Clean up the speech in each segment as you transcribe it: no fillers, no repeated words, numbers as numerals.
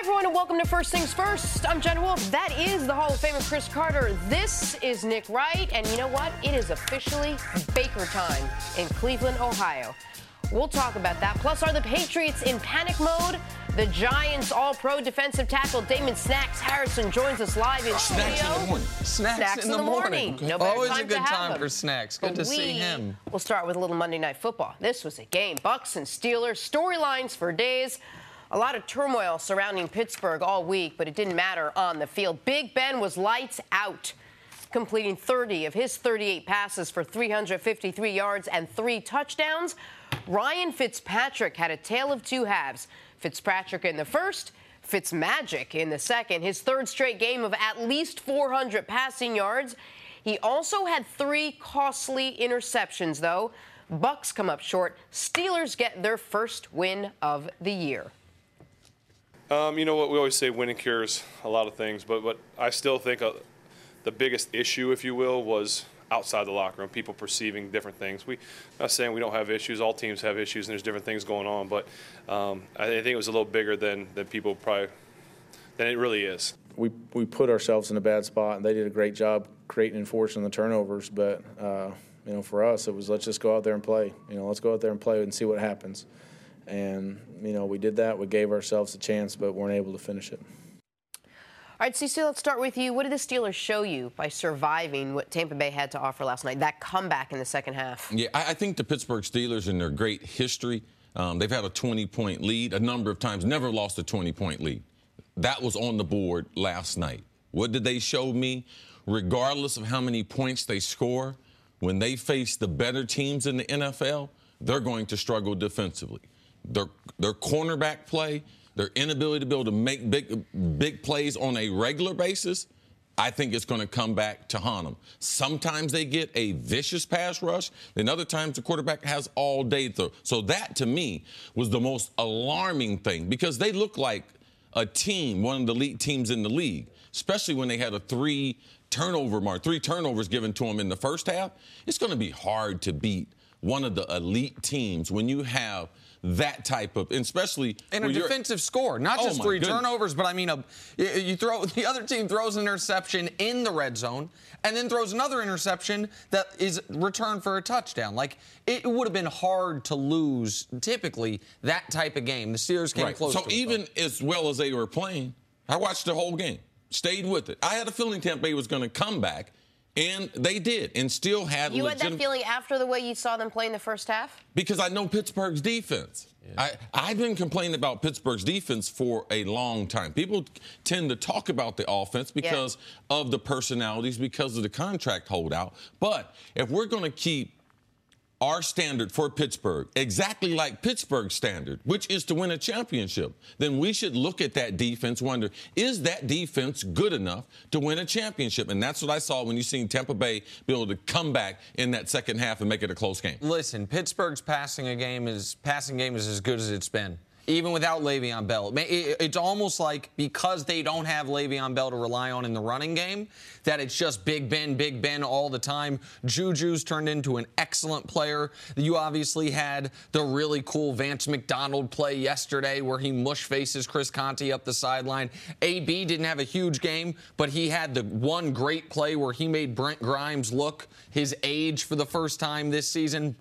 everyone, and welcome to First Things First. I'm Jen Wolf. That is the Hall of Famer Chris Carter. This is Nick Wright, and you know what? It is officially Baker time in Cleveland, Ohio. We'll talk about that. Plus, are the Patriots in panic mode? The Giants All-Pro defensive tackle Damon Snacks Harrison joins us live in studio. Snacks in the morning. Snacks in the morning. No better Always time a good to have time him. for Snacks. Good to see him. We'll start with a little Monday Night Football. This was a game. Bucs and Steelers, storylines for days. A lot of turmoil surrounding Pittsburgh all week, but it didn't matter on the field. Big Ben was lights out, completing 30 of his 38 passes for 353 yards and 3 touchdowns. Ryan Fitzpatrick had a tale of two halves. Fitzpatrick in the first, Fitzmagic in the second. His third straight game of at least 400 passing yards. He also had 3 costly interceptions, though. Bucs come up short. Steelers get their first win of the year. You know what, we always say winning cures a lot of things, but I still think the biggest issue, if you will, was outside the locker room, people perceiving different things. I'm not saying we don't have issues. All teams have issues, and there's different things going on, but I think it was a little bigger than people probably than it really is. We put ourselves in a bad spot, and they did a great job creating and forcing the turnovers, but for us, it was let's just go out there and play. Let's go out there and play and see what happens. And, we did that. We gave ourselves a chance, but weren't able to finish it. All right, Cece, let's start with you. What did the Steelers show you by surviving what Tampa Bay had to offer last night, that comeback in the second half? Yeah, I think the Pittsburgh Steelers, in their great history, they've had a 20-point lead a number of times, never lost a 20-point lead. That was on the board last night. What did they show me? Regardless of how many points they score, when they face the better teams in the NFL, they're going to struggle defensively. Their cornerback play, their inability to be able to make big plays on a regular basis, I think it's going to come back to haunt them. Sometimes they get a vicious pass rush, then other times the quarterback has all day throw. So that, to me, was the most alarming thing because they look like a team, one of the elite teams in the league, especially when they had a 3 turnovers given to them in the first half. It's going to be hard to beat one of the elite teams when you have that type of, especially in a defensive score, not just 3 turnovers, but I mean, the other team throws an interception in the red zone and then throws another interception that is returned for a touchdown. Like, it would have been hard to lose typically that type of game. The Steelers came close. So even as well as they were playing, I watched the whole game, stayed with it. I had a feeling Tampa Bay was going to come back. And they did, and still had You had that feeling after the way you saw them play in the first half? Because I know Pittsburgh's defense. Yeah. I've been complaining about Pittsburgh's defense for a long time. People tend to talk about the offense because of the personalities, because of the contract holdout. But if we're going to keep our standard for Pittsburgh exactly like Pittsburgh's standard, which is to win a championship, then we should look at that defense, wonder, is that defense good enough to win a championship? And that's what I saw when you seen Tampa Bay be able to come back in that second half and make it a close game. Listen, Pittsburgh's passing game is as good as it's been. Even without Le'Veon Bell. It's almost like because they don't have Le'Veon Bell to rely on in the running game, that it's just Big Ben all the time. Juju's turned into an excellent player. You obviously had the really cool Vance McDonald play yesterday where he mush faces Chris Conte up the sideline. AB didn't have a huge game, but he had the one great play where he made Brent Grimes look his age for the first time this season.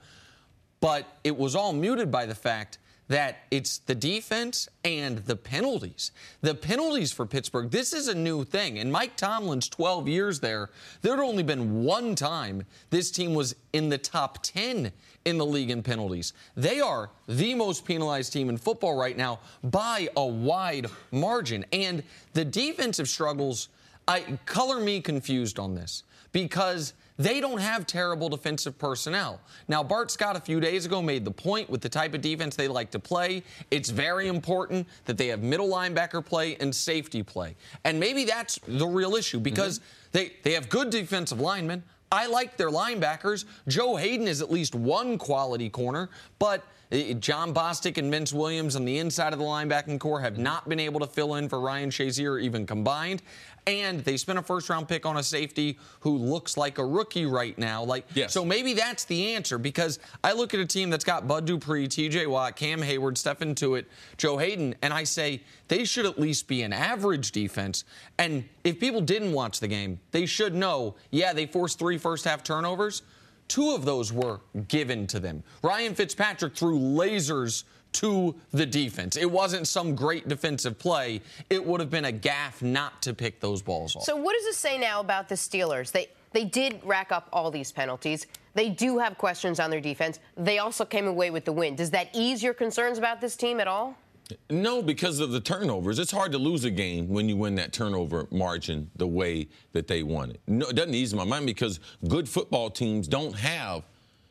But it was all muted by the fact that it's the defense and the penalties. The penalties for Pittsburgh, this is a new thing. In Mike Tomlin's 12 years there had only been one time this team was in the top 10 in the league in penalties. They are the most penalized team in football right now by a wide margin. And the defensive struggles, color me confused on this because they don't have terrible defensive personnel. Now, Bart Scott a few days ago made the point with the type of defense they like to play. It's very important that they have middle linebacker play and safety play. And maybe that's the real issue because they have good defensive linemen. I like their linebackers. Joe Hayden is at least one quality corner, but John Bostic and Vince Williams on the inside of the linebacking core have not been able to fill in for Ryan Shazier even combined. And they spent a first-round pick on a safety who looks like a rookie right now. Yes. So maybe that's the answer, because I look at a team that's got Bud Dupree, T.J. Watt, Cam Hayward, Stephen Tuitt, Joe Hayden, and I say they should at least be an average defense. And if people didn't watch the game, they should know, yeah, they forced 3 first-half turnovers. 2 of those were given to them. Ryan Fitzpatrick threw lasers to the defense. It wasn't some great defensive play. It would have been a gaffe not to pick those balls off. So what does this say now about the Steelers? They did rack up all these penalties. They do have questions on their defense. They also came away with the win. Does that ease your concerns about this team at all? No, because of the turnovers. It's hard to lose a game when you win that turnover margin the way that they won it. No, it doesn't ease my mind, because good football teams don't have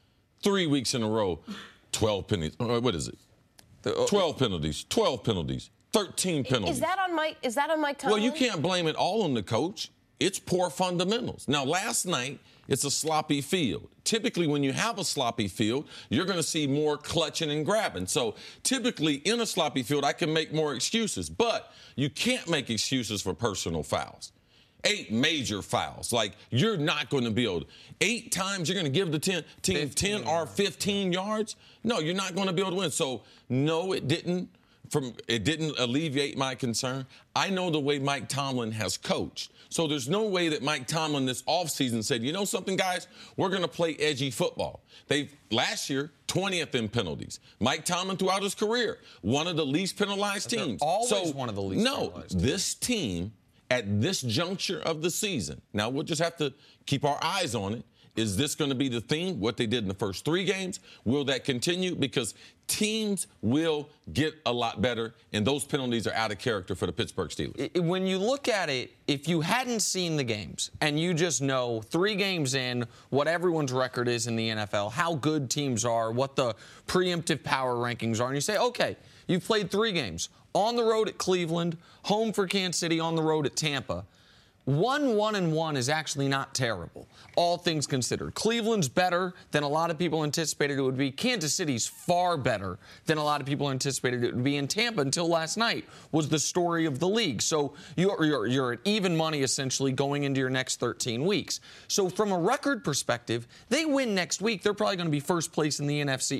3 weeks in a row 12 penalties. What is it? 12 penalties, 12 penalties, 13 penalties. Is that on Mike Tomlin? Well, you can't blame it all on the coach. It's poor fundamentals. Now, last night, it's a sloppy field. Typically, when you have a sloppy field, you're going to see more clutching and grabbing. So, typically, in a sloppy field, I can make more excuses. But you can't make excuses for personal fouls. 8 major fouls. Like, you're not going to be able to. 8 times you're going to give the team 10 or 15 yards? No, you're not going to be able to win. So, no, it didn't alleviate my concern. I know the way Mike Tomlin has coached. So there's no way that Mike Tomlin this offseason said, you know something, guys, we're going to play edgy football. Last year, 20th in penalties. Mike Tomlin, throughout his career, one of the least penalized teams. Always one of the least penalized. This team, at this juncture of the season, now we'll just have to keep our eyes on it. Is this going to be the theme, what they did in the first 3 games? Will that continue? Because teams will get a lot better, and those penalties are out of character for the Pittsburgh Steelers. When you look at it, if you hadn't seen the games and you just know 3 games in what everyone's record is in the NFL, how good teams are, what the preemptive power rankings are, and you say, okay, you've played 3 games, on the road at Cleveland, home for Kansas City, on the road at Tampa. 1-1-1 is actually not terrible, all things considered. Cleveland's better than a lot of people anticipated it would be. Kansas City's far better than a lot of people anticipated it would be. And Tampa, until last night, was the story of the league. So you're at even money, essentially, going into your next 13 weeks. So from a record perspective, they win next week, they're probably going to be first place in the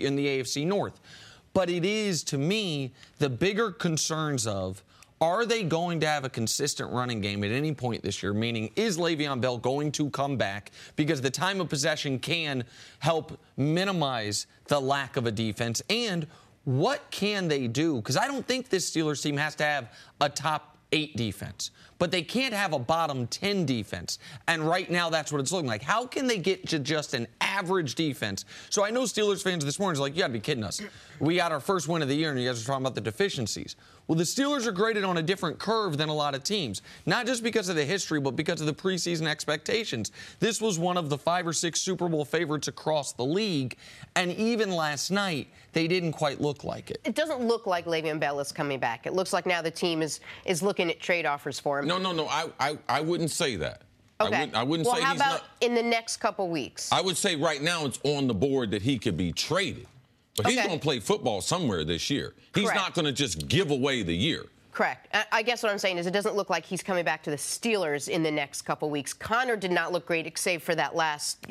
AFC North. But it is, to me, the bigger concerns of, are they going to have a consistent running game at any point this year? Meaning, is Le'Veon Bell going to come back? Because the time of possession can help minimize the lack of a defense. And what can they do? Because I don't think this Steelers team has to have a top 8 defense, but they can't have a bottom 10 defense. And right now, that's what it's looking like. How can they get to just an average defense? So I know Steelers fans this morning are like, you got to be kidding us. We got our first win of the year, and you guys are talking about the deficiencies. Well, the Steelers are graded on a different curve than a lot of teams, not just because of the history, but because of the preseason expectations. This was one of the 5 or 6 Super Bowl favorites across the league, and even last night, they didn't quite look like it. It doesn't look like Le'Veon Bell is coming back. It looks like now the team is looking at trade offers for him. No. I wouldn't say that. Okay. I wouldn't well, say how he's about not. In the next couple weeks? I would say right now it's on the board that he could be traded. But he's going to play football somewhere this year. He's Correct. not going to just give away the year. Correct. I guess what I'm saying is it doesn't look like he's coming back to the Steelers in the next couple weeks. Connor did not look great, save for that last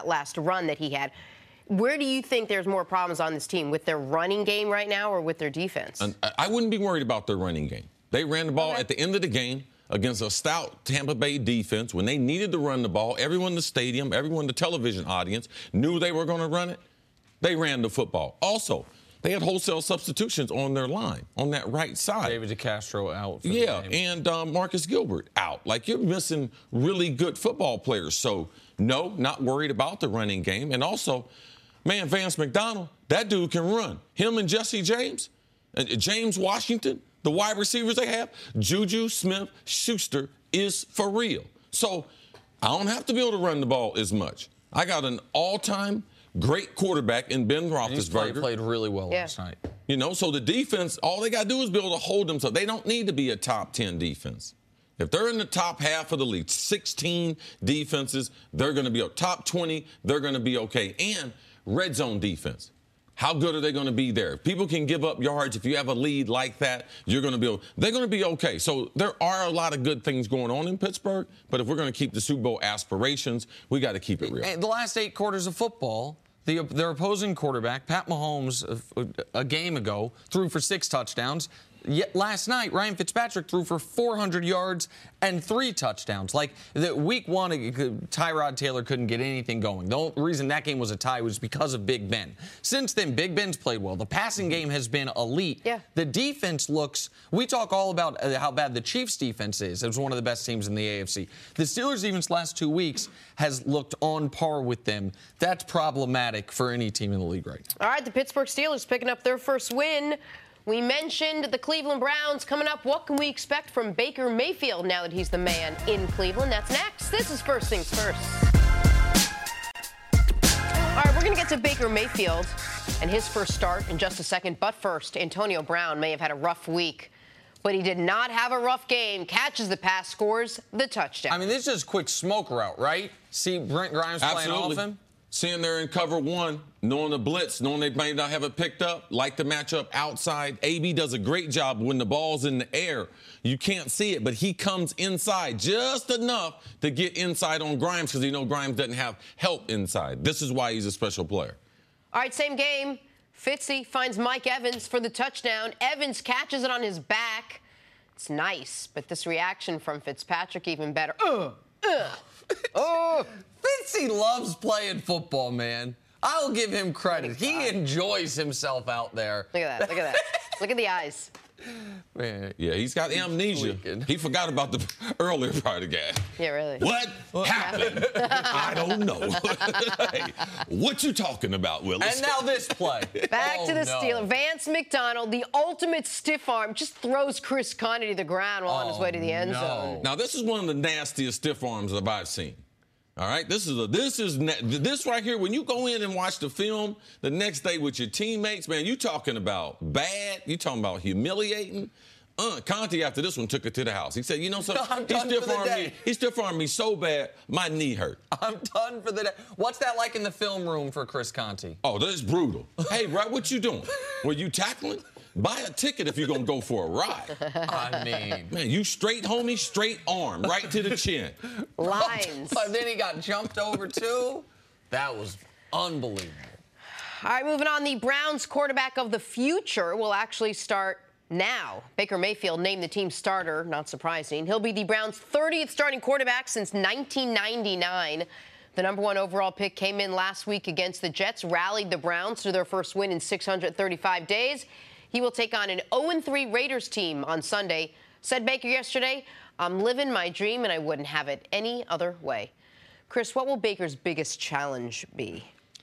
run that he had. Where do you think there's more problems on this team, with their running game right now or with their defense? And I wouldn't be worried about their running game. They ran the ball at the end of the game against a stout Tampa Bay defense. When they needed to run the ball, everyone in the stadium, everyone in the television audience knew they were going to run it. They ran the football. Also, they had wholesale substitutions on their line, on that right side. David DeCastro out for the game. And Marcus Gilbert out. Like, you're missing really good football players. So, no, not worried about the running game. And also, man, Vance McDonald, that dude can run. Him and Jesse James, and James Washington, the wide receivers they have, Juju Smith-Schuster is for real. So, I don't have to be able to run the ball as much. I got an all-time great quarterback in Ben Roethlisberger. He played really well last night. You know, so the defense, all they got to do is be able to hold themselves. They don't need to be a top 10 defense. If they're in the top half of the league, 16 defenses, they're going to be top 20, they're going to be okay. And red zone defense. How good are they going to be there? If people can give up yards, if you have a lead like that, they're going to be okay. So there are a lot of good things going on in Pittsburgh, but if we're going to keep the Super Bowl aspirations, we got to keep it real. And the last 8 quarters of football, their opposing quarterback, Pat Mahomes, a game ago, threw for 6 touchdowns. Yet last night, Ryan Fitzpatrick threw for 400 yards and 3 touchdowns. Like, week 1, Tyrod Taylor couldn't get anything going. The only reason that game was a tie was because of Big Ben. Since then, Big Ben's played well. The passing game has been elite. Yeah. The defense looks – we talk all about how bad the Chiefs' defense is. It was one of the best teams in the AFC. The Steelers' defense last 2 weeks has looked on par with them. That's problematic for any team in the league right now. All right, the Pittsburgh Steelers picking up their first win. We mentioned the Cleveland Browns coming up. What can we expect from Baker Mayfield now that he's the man in Cleveland? That's next. This is First Things First. All right, we're going to get to Baker Mayfield and his first start in just a second. But first, Antonio Brown may have had a rough week, but he did not have a rough game. Catches the pass, scores the touchdown. I mean, this is quick smoke route, right? See Brent Grimes playing off him? Seeing they're in cover 1, knowing the blitz, knowing they may not have it picked up, like the matchup outside. AB does a great job when the ball's in the air. You can't see it, but he comes inside just enough to get inside on Grimes because Grimes doesn't have help inside. This is why he's a special player. All right, same game. Fitzy finds Mike Evans for the touchdown. Evans catches it on his back. It's nice, but this reaction from Fitzpatrick even better. Oh, Fitzy loves playing football, man. I'll give him credit. He enjoys himself out there. Look at that. Look at that. Look at the eyes. Man, yeah, he's got amnesia. He forgot about the earlier part of the game. Yeah, really. What happened? I don't know. Hey, what you talking about, Willis? And now this play. Back to the Steelers. Vance McDonald, the ultimate stiff arm, just throws Chris Conley to the ground while on his way to the end zone. Now, this is one of the nastiest stiff arms that I've seen. All right, this right here. When you go in and watch the film the next day with your teammates, man, you talking about bad. You talking about humiliating. Conte after this one took it to the house. He said, "You know something? He stiff-armed me so bad, my knee hurt. I'm done for the day." What's that like in the film room for Chris Conte? Oh, that's brutal. Hey, right, what you doing? Were you tackling? Buy a ticket if you're going to go for a ride. I mean. Man, you straight, homie, straight arm, right to the chin. Lines. But then he got jumped over, too. That was unbelievable. All right, moving on. The Browns quarterback of the future will actually start now. Baker Mayfield named the team starter, not surprising. He'll be the Browns' 30th starting quarterback since 1999. The number 1 overall pick came in last week against the Jets, rallied the Browns to their first win in 635 days. He will take on an 0-3 Raiders team on Sunday. Said Baker yesterday, "I'm living my dream and I wouldn't have it any other way." Chris, what will Baker's biggest challenge be?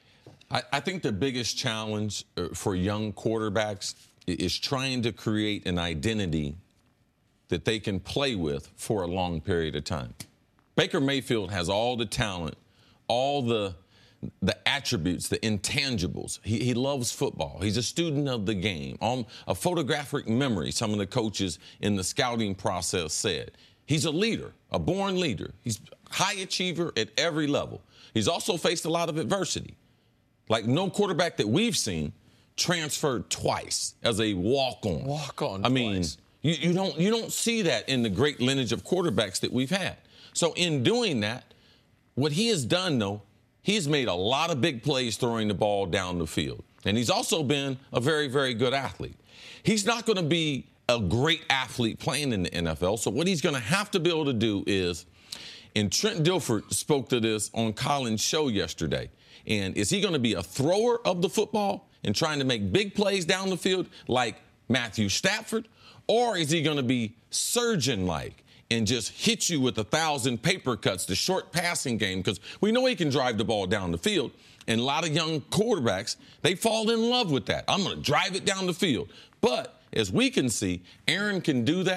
I think the biggest challenge for young quarterbacks is trying to create an identity that they can play with for a long period of time. Baker Mayfield has all the talent, all the attributes, the intangibles. He loves football. He's a student of the game. A photographic memory, some of the coaches in the scouting process said. He's a leader, a born leader. He's a high achiever at every level. He's also faced a lot of adversity. Like no quarterback that we've seen transferred twice as a walk-on. Walk-on. I mean, you don't see that in the great lineage of quarterbacks that we've had. So in doing that, what he has done, though, he's made a lot of big plays throwing the ball down the field. And he's also been a very, very good athlete. He's not going to be a great athlete playing in the NFL. So what he's going to have to be able to do is, and Trent Dilford spoke to this on Colin's show yesterday, and is he going to be a thrower of the football and trying to make big plays down the field like Matthew Stafford? Or is he going to be surgeon-like and just hit you with 1,000 paper cuts, the short passing game? Because we know he can drive the ball down the field. And a lot of young quarterbacks, they fall in love with that. I'm going to drive it down the field. But as we can see, Aaron can do that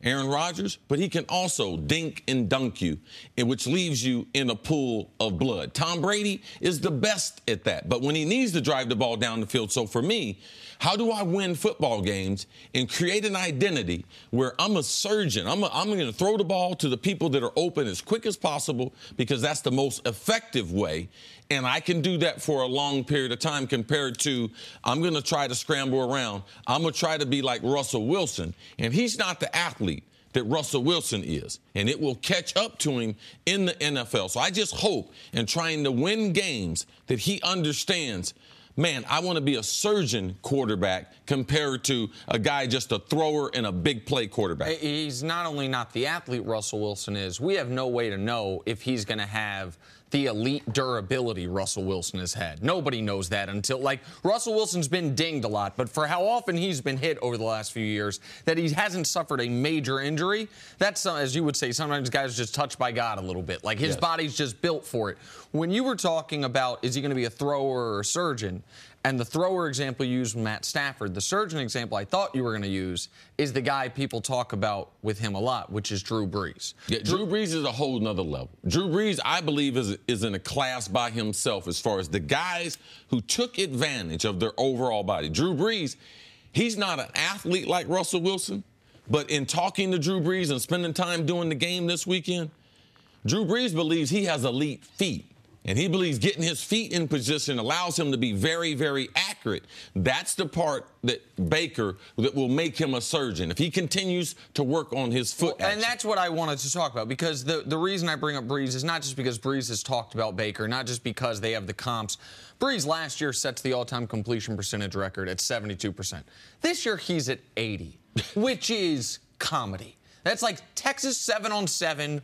Aaron Rodgers, but he can also dink and dunk you, which leaves you in a pool of blood. Tom Brady is the best at that, but when he needs to drive the ball down the field. So for me, how do I win football games and create an identity where I'm a surgeon? I'm going to throw the ball to the people that are open as quick as possible because that's the most effective way. And I can do that for a long period of time compared to I'm going to try to scramble around. I'm going to try to be like Russell Wilson. And he's not the athlete that Russell Wilson is. And it will catch up to him in the NFL. So I just hope in trying to win games that he understands, man, I want to be a surgeon quarterback compared to a guy just a thrower and a big play quarterback. He's not only not the athlete Russell Wilson is, we have no way to know if he's going to have the elite durability Russell Wilson has had. Nobody knows that until, like, Russell Wilson's been dinged a lot, but for how often he's been hit over the last few years, that he hasn't suffered a major injury, that's, as you would say, sometimes guys are just touched by God a little bit. Like, his body's just built for it. When you were talking about, is he going to be a thrower or a surgeon, and the thrower example you used with Matt Stafford, the surgeon example I thought you were going to use is the guy people talk about with him a lot, which is Drew Brees. Yeah, Drew Brees is a whole nother level. Drew Brees, I believe, is in a class by himself as far as the guys who took advantage of their overall body. Drew Brees, he's not an athlete like Russell Wilson, but in talking to Drew Brees and spending time doing the game this weekend, Drew Brees believes he has elite feet. And he believes getting his feet in position allows him to be very, very accurate. That's the part that Baker that will make him a surgeon if he continues to work on his foot action. And that's what I wanted to talk about, because the reason I bring up Brees is not just because Brees has talked about Baker, not just because they have the comps. Brees last year sets the all-time completion percentage record at 72%. This year he's at 80, which is comedy. That's like Texas 7-on-7.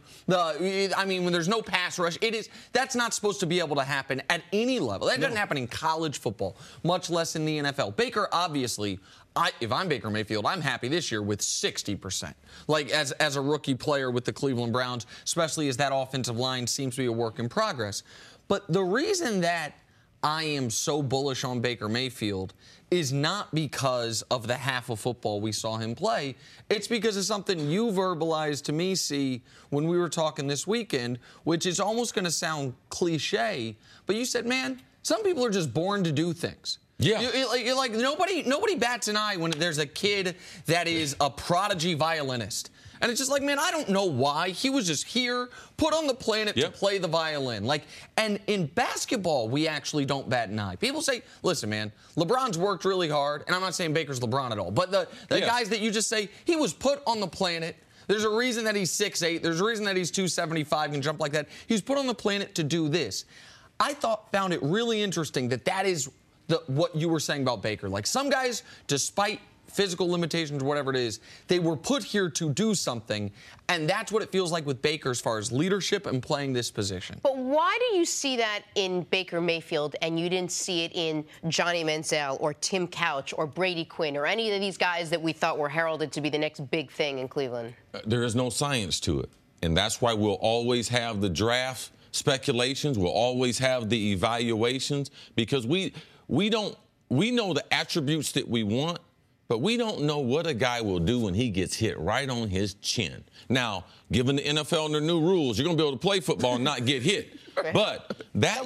When there's no pass rush, that's not supposed to be able to happen at any level. That doesn't happen in college football, much less in the NFL. Baker, obviously, if I'm Baker Mayfield, I'm happy this year with 60%. Like, as a rookie player with the Cleveland Browns, especially as that offensive line seems to be a work in progress. But the reason that I am so bullish on Baker Mayfield is not because of the half of football we saw him play. It's because of something you verbalized to me, C, when we were talking this weekend, which is almost going to sound cliche, but you said, man, some people are just born to do things. Yeah. You're like nobody bats an eye when there's a kid that is a prodigy violinist. And it's just like, man, I don't know why. He was just here, put on the planet to play the violin. And in basketball, we actually don't bat an eye. People say, listen, man, LeBron's worked really hard. And I'm not saying Baker's LeBron at all. But the guys that you just say, he was put on the planet. There's a reason that he's 6'8". There's a reason that he's 275, can jump like that. He's put on the planet to do this. I found it really interesting that is what you were saying about Baker. Like, some guys, despite physical limitations, whatever it is, they were put here to do something, and that's what it feels like with Baker as far as leadership and playing this position. But why do you see that in Baker Mayfield and you didn't see it in Johnny Manziel or Tim Couch or Brady Quinn or any of these guys that we thought were heralded to be the next big thing in Cleveland? There is no science to it, and that's why we'll always have the draft speculations. We'll always have the evaluations, because we know the attributes that we want, but we don't know what a guy will do when he gets hit right on his chin. Now, given the NFL and their new rules, you're going to be able to play football and not get hit. But that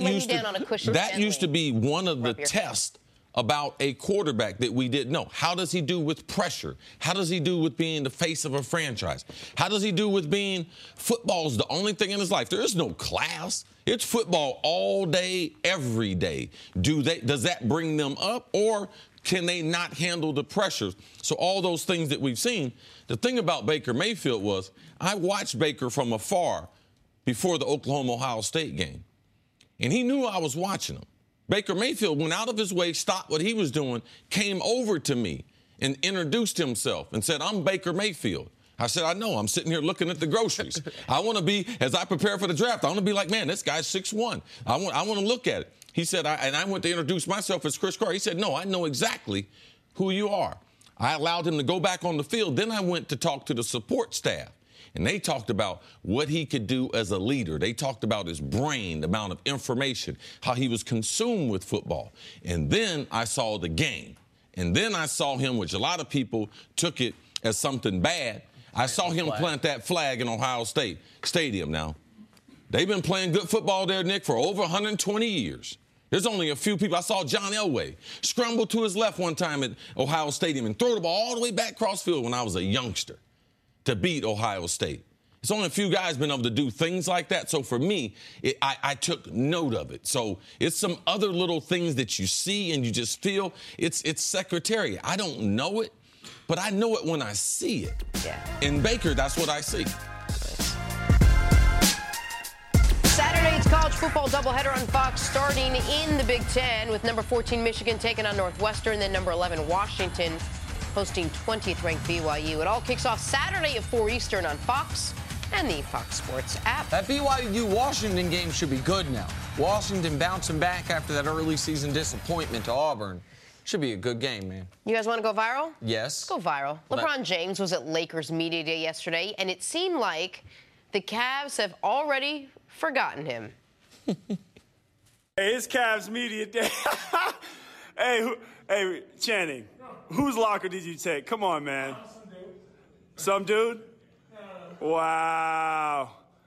used to be one of the tests about a quarterback that we didn't know. How does he do with pressure? How does he do with being the face of a franchise? How does he do with being football's the only thing in his life? There is no class. It's football all day, every day. Does that bring them up, or can they not handle the pressures? So all those things that we've seen, the thing about Baker Mayfield was I watched Baker from afar before the Oklahoma-Ohio State game, and he knew I was watching him. Baker Mayfield went out of his way, stopped what he was doing, came over to me and introduced himself and said, "I'm Baker Mayfield." I said, "I know. I'm sitting here looking at the groceries. I want to be, as I prepare for the draft, I want to be like, man, this guy's 6'1". I want to look at it." He said, I went to introduce myself as Chris Carr. He said, "No, I know exactly who you are." I allowed him to go back on the field. Then I went to talk to the support staff, and they talked about what he could do as a leader. They talked about his brain, the amount of information, how he was consumed with football. And then I saw the game. And then I saw him, which a lot of people took it as something bad. I saw him plant that flag in Ohio State Stadium now. They've been playing good football there, Nick, for over 120 years. There's only a few people. I saw John Elway scramble to his left one time at Ohio Stadium and throw the ball all the way back cross field when I was a youngster to beat Ohio State. It's only a few guys been able to do things like that. So for me, I took note of it. So it's some other little things that you see and you just feel. It's secretariat. I don't know it, but I know it when I see it. Yeah. In Baker, that's what I see. Saturday's college football doubleheader on Fox starting in the Big Ten with number 14 Michigan taking on Northwestern, then number 11 Washington hosting 20th-ranked BYU. It all kicks off Saturday at 4 Eastern on Fox and the Fox Sports app. That BYU-Washington game should be good now. Washington bouncing back after that early season disappointment to Auburn. Should be a good game, man. You guys want to go viral? Yes. Let's go viral. LeBron James was at Lakers Media Day yesterday, and it seemed like the Cavs have already forgotten him. Hey, it's Cavs Media Day. Hey, Channing, whose locker did you take? Come on, man. Some dude? Wow.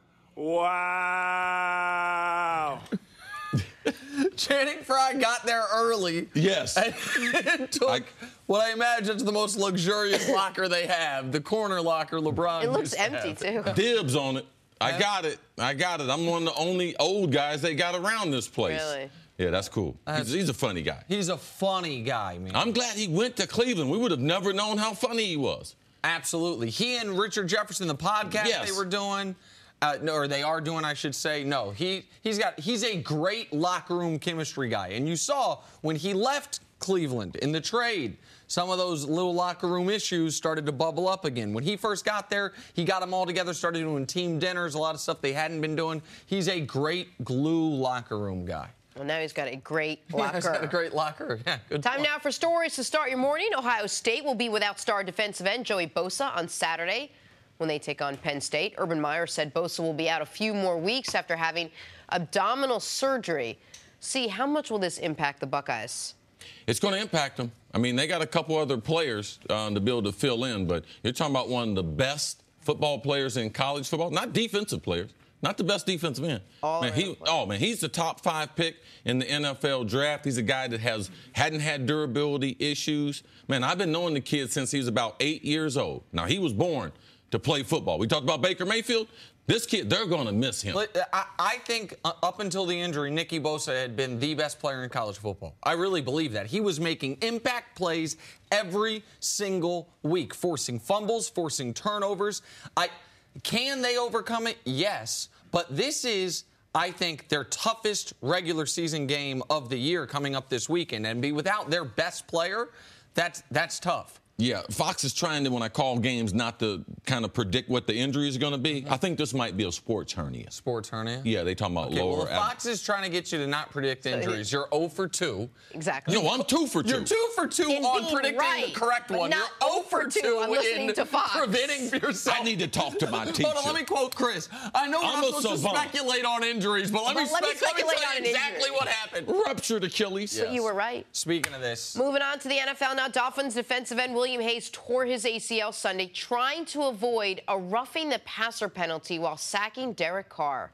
Channing Frye got there early. Yes. And took what I imagine is the most luxurious locker they have, the corner locker LeBron. It looks empty, too. Dibs on it. I got it. I'm one of the only old guys they got around this place. Really? Yeah, that's cool. He's a funny guy. He's a funny guy, man. I'm glad he went to Cleveland. We would have never known how funny he was. Absolutely. He and Richard Jefferson, the podcast they were doing, or they are doing, I should say. No, he's a great locker room chemistry guy. And you saw when he left Cleveland in the trade, some of those little locker room issues started to bubble up again. When he first got there, he got them all together, started doing team dinners, a lot of stuff they hadn't been doing. He's a great glue locker room guy. Well, now he's got a great locker. Yeah, he's got a great locker. Yeah, good Time point. now for stories to start your morning. Ohio State will be without star defensive end Joey Bosa on Saturday when they take on Penn State. Urban Meyer said Bosa will be out a few more weeks after having abdominal surgery. See, how much will this impact the Buckeyes? It's going to impact them. I mean, they got a couple other players to be able to fill in, but you're talking about one of the best football players in college football, not defensive players. Not the best defensive end. He's the top 5 pick in the NFL draft. He's a guy that hadn't had durability issues. Man, I've been knowing the kid since he was about 8 years old. Now, he was born to play football. We talked about Baker Mayfield. This kid, they're going to miss him. I think up until the injury, Nicky Bosa had been the best player in college football. I really believe that. He was making impact plays every single week, forcing fumbles, forcing turnovers. Can they overcome it? Yes. But this is, I think, their toughest regular season game of the year coming up this weekend. And be without their best player, that's tough. Yeah, Fox is trying to, when I call games, not to kind of predict what the injury is going to be. I think this might be a sports hernia. Sports hernia? Yeah, they talking about lower. Well, if Fox is trying to get you to not predict injuries, you're 0 for 2. Exactly. No, I'm 2 for 2. You're 2 for 2 on predicting the correct one. Not You're 0 for 2 I'm listening to Fox. Preventing yourself. I need to talk to my teacher. Hold on, let me quote Chris. I know we're not supposed to speculate on injuries, but let me tell you exactly what happened. Ruptured Achilles. But you were right. Speaking of this. Moving on to the NFL now, Dolphins defensive end William Hayes tore his ACL Sunday trying to avoid a roughing the passer penalty while sacking Derek Carr.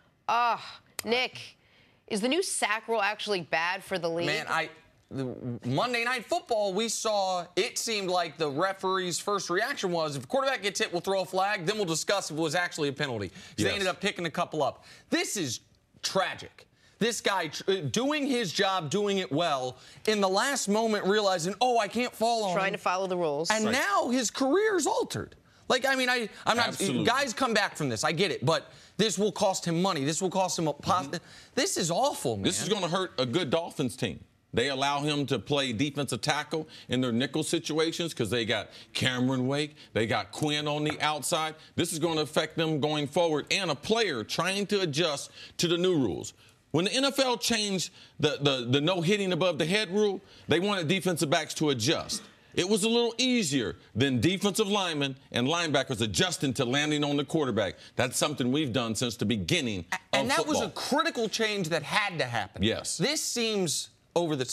Nick, is the new sack rule actually bad for the league? Man, Monday Night Football, we saw it seemed like the referee's first reaction was if the quarterback gets hit, we'll throw a flag, then we'll discuss if it was actually a penalty. They ended up picking a couple up. This is tragic. This guy doing his job, doing it well, in the last moment realizing, I can't fall on him. Trying to follow the rules. And now his career's altered. Like, I mean, I'm not. Absolutely. Guys come back from this. I get it. But this will cost him money. This will cost him This is awful, man. This is going to hurt a good Dolphins team. They allow him to play defensive tackle in their nickel situations because they got Cameron Wake, they got Quinn on the outside. This is going to affect them going forward. And a player trying to adjust to the new rules. When the NFL changed the no hitting above the head rule, they wanted defensive backs to adjust. It was a little easier than defensive linemen and linebackers adjusting to landing on the quarterback. That's something we've done since the beginning of football. And that was a football. critical change that had to happen. Yes. This seems over the top.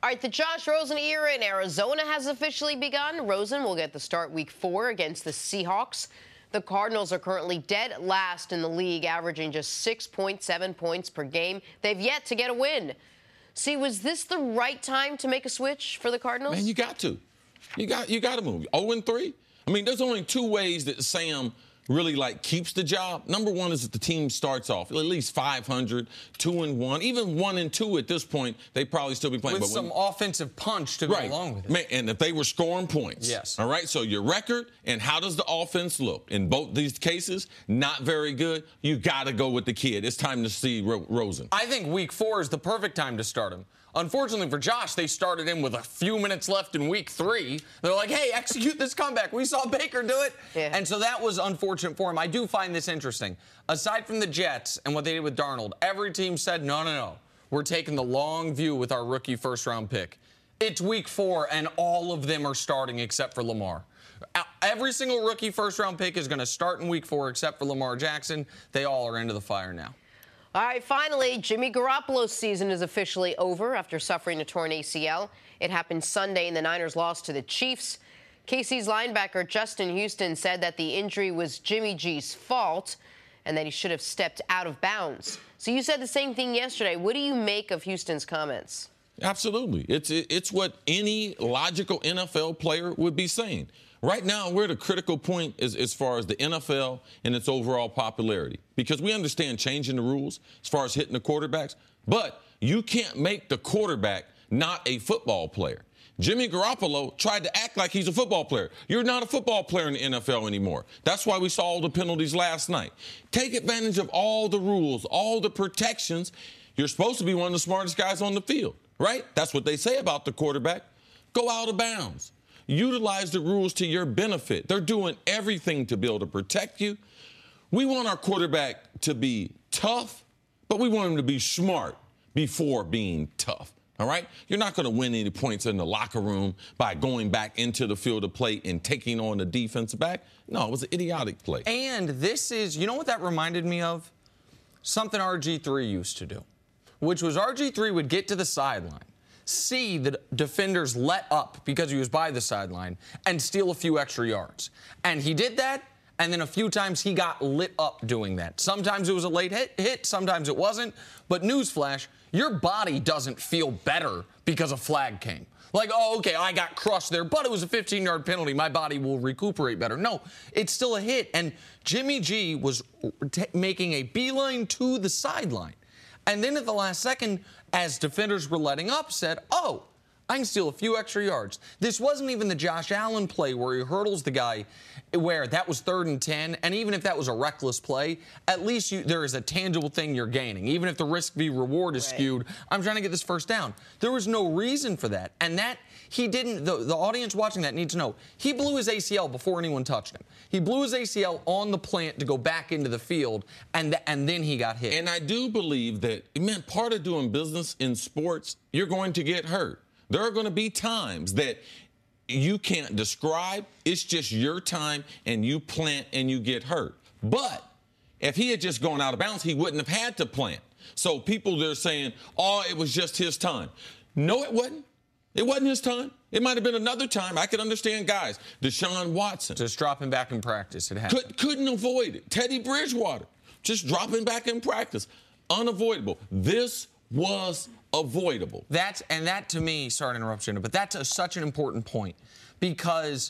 All right, the Josh Rosen era in Arizona has officially begun. Rosen will get the start week 4 against the Seahawks. The Cardinals are currently dead last in the league, averaging just 6.7 points per game. They've yet to get a win. See, was this the right time to make a switch for the Cardinals? Man, you got to. You got to move. 0-3? I mean, there's only 2 ways that Sam really keeps the job. Number one is if the team starts off at least 500, 2-1, even 1-2 at this point, they probably still be playing. With some offensive punch to go along with it. Man, and if they were scoring points. Yes. All right, so your record and how does the offense look? In both these cases, not very good. You got to go with the kid. It's time to see Rosen. I think week 4 is the perfect time to start him. Unfortunately for Josh, they started him with a few minutes left in week 3. They're like, hey, execute this comeback. We saw Baker do it. Yeah. And so that was unfortunate for him. I do find this interesting. Aside from the Jets and what they did with Darnold, every team said, no. We're taking the long view with our rookie first-round pick. It's week 4, and all of them are starting except for Lamar. Every single rookie first-round pick is going to start in week 4 except for Lamar Jackson. They all are into the fire now. All right, finally, Jimmy Garoppolo's season is officially over after suffering a torn ACL. It happened Sunday, and the Niners lost to the Chiefs. KC's linebacker Justin Houston said that the injury was Jimmy G's fault and that he should have stepped out of bounds. So you said the same thing yesterday. What do you make of Houston's comments? Absolutely. It's what any logical NFL player would be saying. Right now, we're at a critical point as far as the NFL and its overall popularity, because we understand changing the rules as far as hitting the quarterbacks, but you can't make the quarterback not a football player. Jimmy Garoppolo tried to act like he's a football player. You're not a football player in the NFL anymore. That's why we saw all the penalties last night. Take advantage of all the rules, all the protections. You're supposed to be one of the smartest guys on the field, right? That's what they say about the quarterback. Go out of bounds. Utilize the rules to your benefit. They're doing everything to be able to protect you. We want our quarterback to be tough, but we want him to be smart before being tough. All right? You're not going to win any points in the locker room by going back into the field of play and taking on the defensive back. No, it was an idiotic play. And this is, you know what that reminded me of? Something RG3 used to do, which was RG3 would get to the sideline, see the defenders let up because he was by the sideline, and steal a few extra yards. And he did that, and then a few times he got lit up doing that. Sometimes it was a late hit, sometimes it wasn't. But newsflash, your body doesn't feel better because a flag came. Like, oh, okay, I got crushed there, but it was a 15-yard penalty. My body will recuperate better. No, it's still a hit. And Jimmy G was making a beeline to the sideline. And then at the last second, as defenders were letting up, said, oh, I can steal a few extra yards. This wasn't even the Josh Allen play where he hurdles the guy, where that was 3rd and 10. And even if that was a reckless play, at least there is a tangible thing you're gaining. Even if the risk-reward is skewed, I'm trying to get this first down. There was no reason for that. And that he didn't, the audience watching that needs to know, he blew his ACL before anyone touched him. He blew his ACL on the plant to go back into the field, and then he got hit. And I do believe that, man, part of doing business in sports, you're going to get hurt. There are going to be times that you can't describe. It's just your time, and you plant and you get hurt. But if he had just gone out of bounds, he wouldn't have had to plant. So people, they're saying, oh, it was just his time. No, it wasn't. It wasn't his time. It might have been another time. I could understand guys. Deshaun Watson. Just dropping back in practice. It happened. Couldn't avoid it. Teddy Bridgewater. Just dropping back in practice. Unavoidable. This was avoidable. That to me, sorry to interrupt you, but that's such an important point, because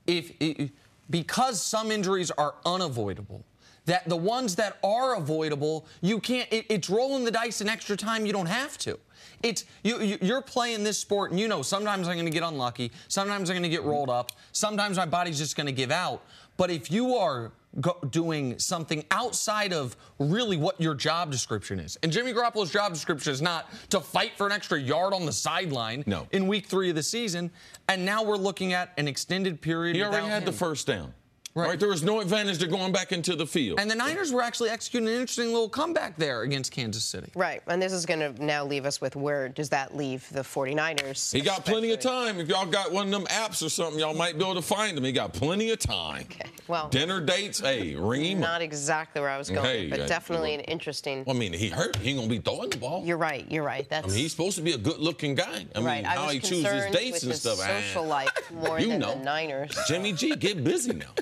because some injuries are unavoidable, that the ones that are avoidable, you can't. It's rolling the dice in extra time. You don't have to. It's you're playing this sport, and you know sometimes I'm going to get unlucky, sometimes I'm going to get rolled up, sometimes my body's just going to give out. But if you are doing something outside of really what your job description is, and Jimmy Garoppolo's job description is not to fight for an extra yard on the sideline in week 3 of the season, and now we're looking at an extended period. He already had the first down. Right. There was no advantage to going back into the field. And the Niners were actually executing an interesting little comeback there against Kansas City. Right. And this is going to now leave us with where does that leave the 49ers? He got plenty of time. If y'all got one of them apps or something, y'all might be able to find him. He got plenty of time. Okay. Well, dinner dates, hey, ring him. Not exactly where I was going, but definitely an interesting. Well, I mean, he hurt. He ain't going to be throwing the ball. You're right. That's. I mean, he's supposed to be a good-looking guy. I mean, how he chooses his dates and stuff. Social life more than the Niners. Jimmy G, get busy now.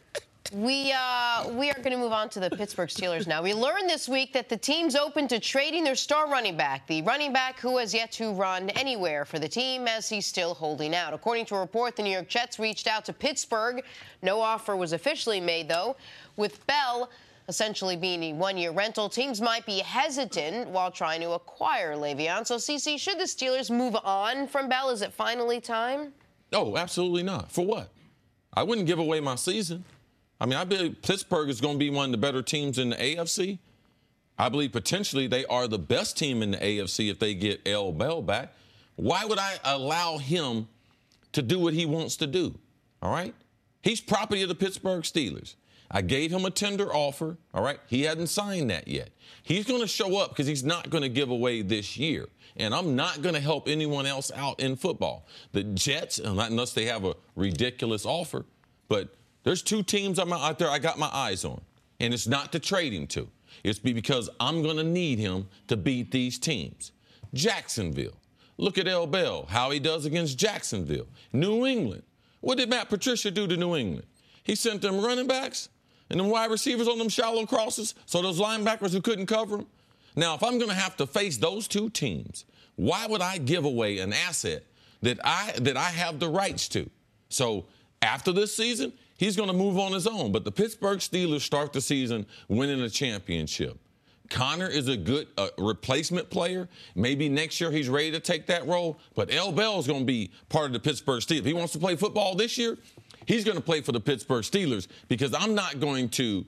We are going to move on to the Pittsburgh Steelers now. We learned this week that the team's open to trading their star running back, the running back who has yet to run anywhere for the team as he's still holding out. According to a report, the New York Jets reached out to Pittsburgh. No offer was officially made, though. With Bell essentially being a one-year rental, teams might be hesitant while trying to acquire Le'Veon. So, CC, should the Steelers move on from Bell? Is it finally time? Oh, absolutely not. For what? I wouldn't give away my season. I mean, I believe Pittsburgh is going to be one of the better teams in the AFC. I believe potentially they are the best team in the AFC if they get L. Bell back. Why would I allow him to do what he wants to do? All right? He's property of the Pittsburgh Steelers. I gave him a tender offer. All right? He hasn't signed that yet. He's going to show up because he's not going to give away this year. And I'm not going to help anyone else out in football. The Jets, unless they have a ridiculous offer, but there's two teams out there I got my eyes on, and it's not to trade him to. It's because I'm going to need him to beat these teams. Jacksonville. Look at L. Bell, how he does against Jacksonville. New England. What did Matt Patricia do to New England? He sent them running backs and them wide receivers on them shallow crosses so those linebackers who couldn't cover them. Now, if I'm going to have to face those two teams, why would I give away an asset that I have the rights to? So after this season, he's going to move on his own. But the Pittsburgh Steelers start the season winning a championship. Connor is a good replacement player. Maybe next year he's ready to take that role. But L. Bell is going to be part of the Pittsburgh Steelers. If he wants to play football this year, he's going to play for the Pittsburgh Steelers because I'm not going to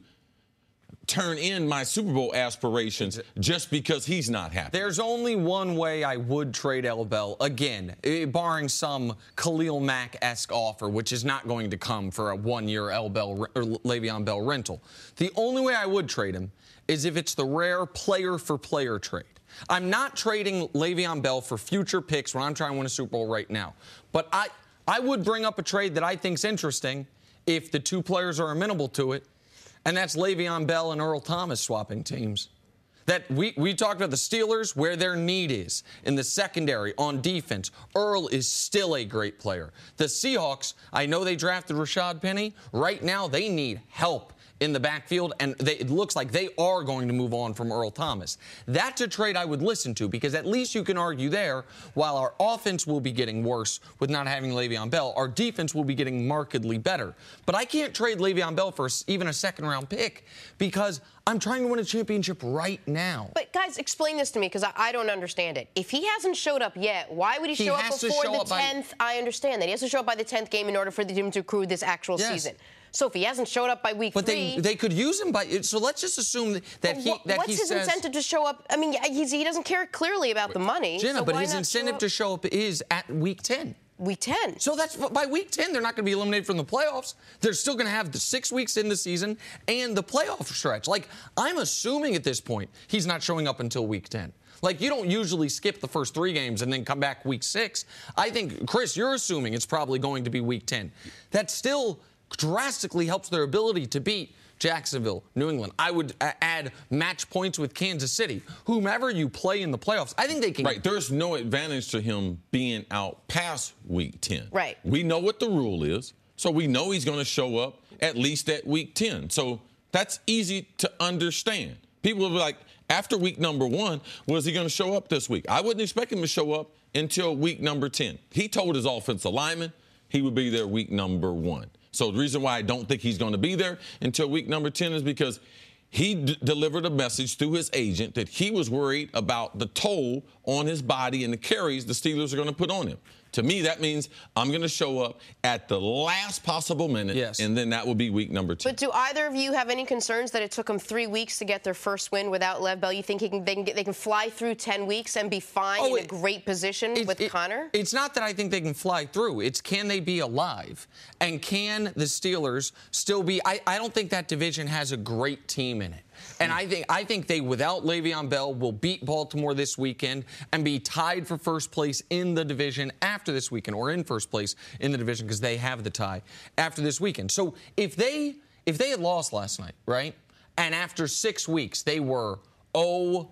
turn in my Super Bowl aspirations just because he's not happy. There's only one way I would trade L. Bell, again, barring some Khalil Mack-esque offer, which is not going to come for a one-year L. Bell or Le'Veon Bell rental. The only way I would trade him is if it's the rare player-for-player trade. I'm not trading Le'Veon Bell for future picks when I'm trying to win a Super Bowl right now. But I would bring up a trade that I think's interesting if the two players are amenable to it. And that's Le'Veon Bell and Earl Thomas swapping teams. That we talked about the Steelers, where their need is in the secondary on defense. Earl is still a great player. The Seahawks, I know they drafted Rashad Penny. Right now, they need help in the backfield, and it looks like they are going to move on from Earl Thomas. That's a trade I would listen to because at least you can argue there, while our offense will be getting worse with not having Le'Veon Bell, our defense will be getting markedly better. But I can't trade Le'Veon Bell for even a second-round pick because I'm trying to win a championship right now. But, guys, explain this to me because I don't understand it. If he hasn't showed up yet, why would he show up before the 10th? I understand that. He has to show up by the 10th game in order for him to accrue this actual season. So if he hasn't showed up by week 3... But they could use him by... So let's just assume that he says... What's his incentive to show up? I mean, he doesn't care clearly about the money. Jenna, but his incentive to show up is at week 10. Week 10. So that's by week 10, they're not going to be eliminated from the playoffs. They're still going to have the 6 weeks in the season and the playoff stretch. Like, I'm assuming at this point he's not showing up until week 10. Like, you don't usually skip the first 3 games and then come back week 6. I think, Chris, you're assuming it's probably going to be week 10. That still drastically helps their ability to beat Jacksonville, New England. I would add match points with Kansas City. Whomever you play in the playoffs, I think they can. Right. There's no advantage to him being out past week 10. Right. We know what the rule is, so we know he's going to show up at least at week 10. So that's easy to understand. People will be like, after week number 1, was he going to show up this week? I wouldn't expect him to show up until week number 10. He told his offensive lineman he would be there week number 1. So the reason why I don't think he's going to be there until week number 10 is because he delivered a message through his agent that he was worried about the toll on his body and the carries the Steelers are going to put on him. To me, that means I'm going to show up at the last possible minute, yes. and then that will be week number 2. But do either of you have any concerns that it took them 3 weeks to get their first win without Lev Bell? You think they can fly through 10 weeks and be fine in a great position with Connor? It's not that I think they can fly through. It's can they be alive? And can the Steelers still be? I don't think that division has a great team in it. And I think they, without Le'Veon Bell, will beat Baltimore this weekend and be tied for first place in the division after this weekend, or in first place in the division because they have the tie after this weekend. So if they had lost last night, right, and after 6 weeks they were 0-4,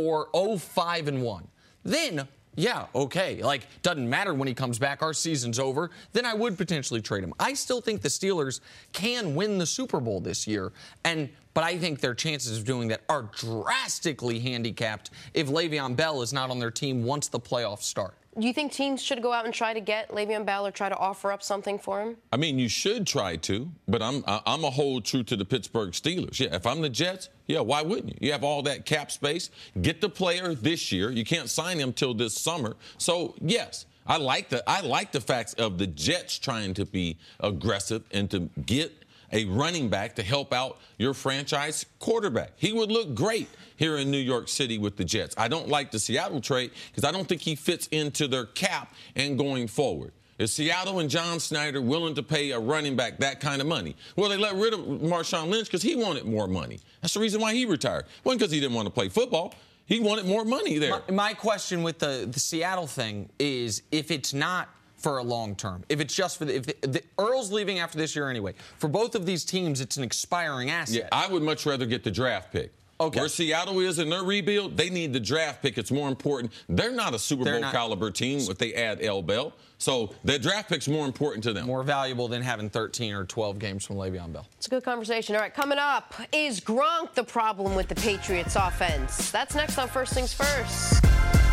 0-5-1, then yeah, okay, like, doesn't matter when he comes back, our season's over, then I would potentially trade him. I still think the Steelers can win the Super Bowl this year, but I think their chances of doing that are drastically handicapped if Le'Veon Bell is not on their team once the playoffs start. Do you think teams should go out and try to get Le'Veon Bell or try to offer up something for him? I mean, you should try to, but I'm a hold true to the Pittsburgh Steelers. Yeah, if I'm the Jets, yeah, why wouldn't you? You have all that cap space. Get the player this year. You can't sign him till this summer. So, yes, I like the facts of the Jets trying to be aggressive and to get a running back to help out your franchise quarterback. He would look great here in New York City with the Jets. I don't like the Seattle trade because I don't think he fits into their cap and going forward. Is Seattle and John Snyder willing to pay a running back that kind of money? Well, they let rid of Marshawn Lynch because he wanted more money. That's the reason why he retired. It wasn't because he didn't want to play football. He wanted more money there. My question with the Seattle thing is if it's not for a long term, if it's just for the Earl's leaving after this year anyway. For both of these teams, it's an expiring asset. Yeah, I would much rather get the draft pick. Okay. Where Seattle is in their rebuild, they need the draft pick. It's more important. They're not a Super Bowl caliber team if they add L. Bell. So their draft pick's more important to them. More valuable than having 13 or 12 games from Le'Veon Bell. It's a good conversation. All right, coming up, is Gronk the problem with the Patriots offense? That's next on First Things First.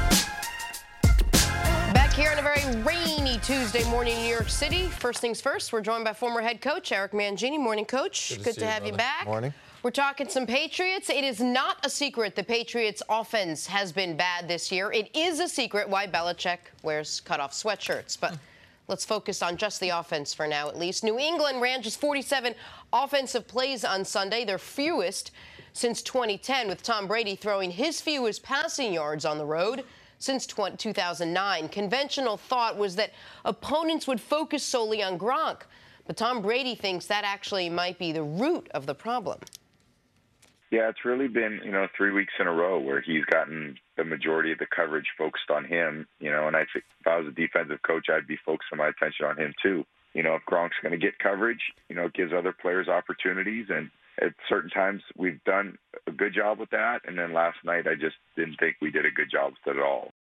Back here on a very rainy Tuesday morning in New York City. First Things First, we're joined by former head coach Eric Mangini. Morning, Coach. Good to have you back. Morning. We're talking some Patriots. It is not a secret the Patriots' offense has been bad this year. It is a secret why Belichick wears cutoff sweatshirts. But let's focus on just the offense for now, at least. New England ran just 47 offensive plays on Sunday, their fewest since 2010, with Tom Brady throwing his fewest passing yards on the road since 2009. Conventional thought was that opponents would focus solely on Gronk. But Tom Brady thinks that actually might be the root of the problem. Yeah, it's really been, 3 weeks in a row where he's gotten the majority of the coverage focused on him, and I think if I was a defensive coach, I'd be focusing my attention on him too. If Gronk's going to get coverage, it gives other players opportunities, and at certain times we've done a good job with that, and then last night I just didn't think we did a good job with it at all.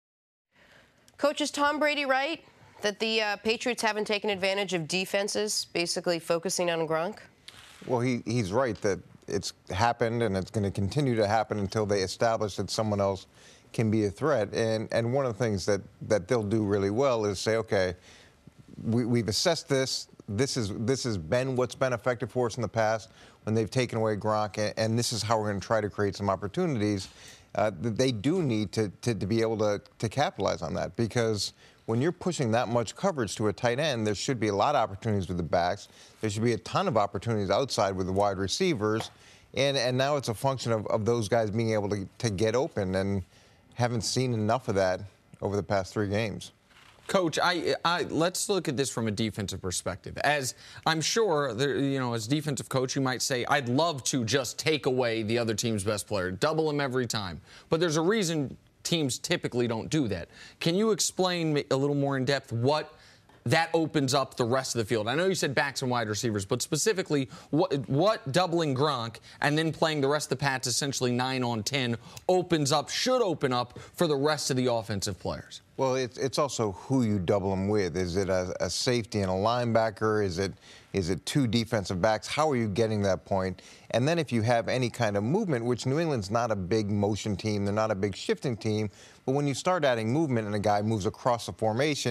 Coach, is Tom Brady right that the Patriots haven't taken advantage of defenses basically focusing on Gronk? Well, he's right that it's happened and it's going to continue to happen until they establish that someone else can be a threat. And one of the things that they'll do really well is say, okay, we've assessed this. This has been what's been effective for us in the past when they've taken away Gronk, and this is how we're going to try to create some opportunities. They do need to be able to capitalize on that, because when you're pushing that much coverage to a tight end, there should be a lot of opportunities with the backs. There should be a ton of opportunities outside with the wide receivers. And now it's a function of those guys being able to get open, and haven't seen enough of that over the past 3 games. Coach, let's look at this from a defensive perspective. As I'm sure, as defensive coach, you might say, I'd love to just take away the other team's best player, double him every time. But there's a reason teams typically don't do that. Can you explain a little more in depth what that opens up the rest of the field? I know you said backs and wide receivers, but specifically what doubling Gronk and then playing the rest of the Pats essentially 9 on 10 should open up for the rest of the offensive players? Well, it's also who you double them with. Is it a safety and a linebacker? Is it 2 defensive backs? How are you getting that point? And then if you have any kind of movement, which New England's not a big motion team, they're not a big shifting team, but when you start adding movement and a guy moves across the formation,